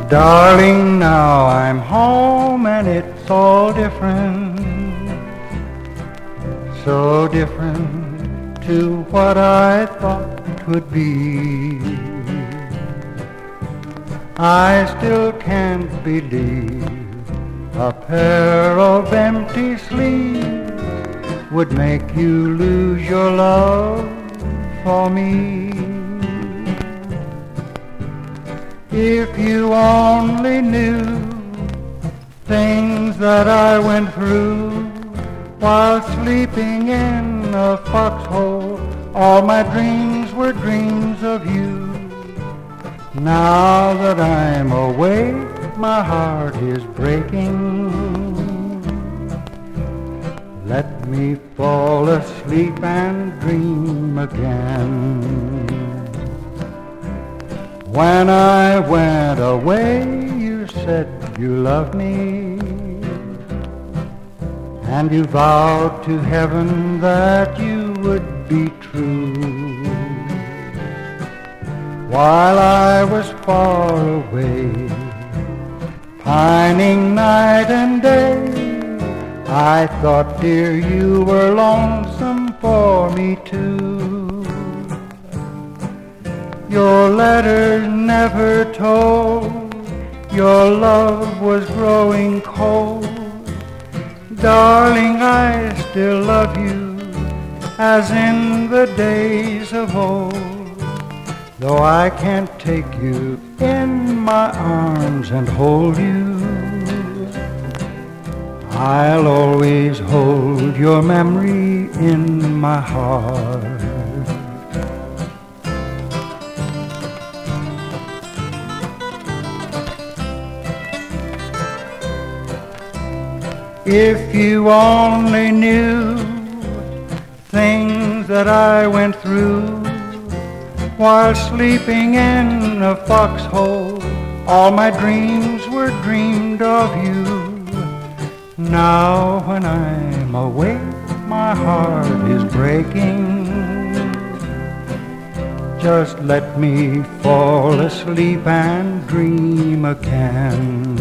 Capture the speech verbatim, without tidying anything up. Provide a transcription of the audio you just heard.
Darling, now I'm home and it's all different, so different to what I thought would be. I still can't believe a pair of empty sleeves would make you lose your love for me. If you only knew things that I went through while sleeping in a foxhole, all my dreams were dreams of you. Now that I'm awake, my heart is breaking. Let me fall asleep and dream again. When I went away, you said you loved me, and you vowed to heaven that you would be true. While I was far away, pining night and day, I thought, dear, you were lonesome for me too. Your letters never told your love was growing cold. Darling, I still love you as in the days of old. Though I can't take you in my arms and hold you, I'll always hold your memory in my heart. If you only knew things that I went through while sleeping in a foxhole, all my dreams were dreamed of you. Now when I'm awake, my heart is breaking. Just let me fall asleep and dream again.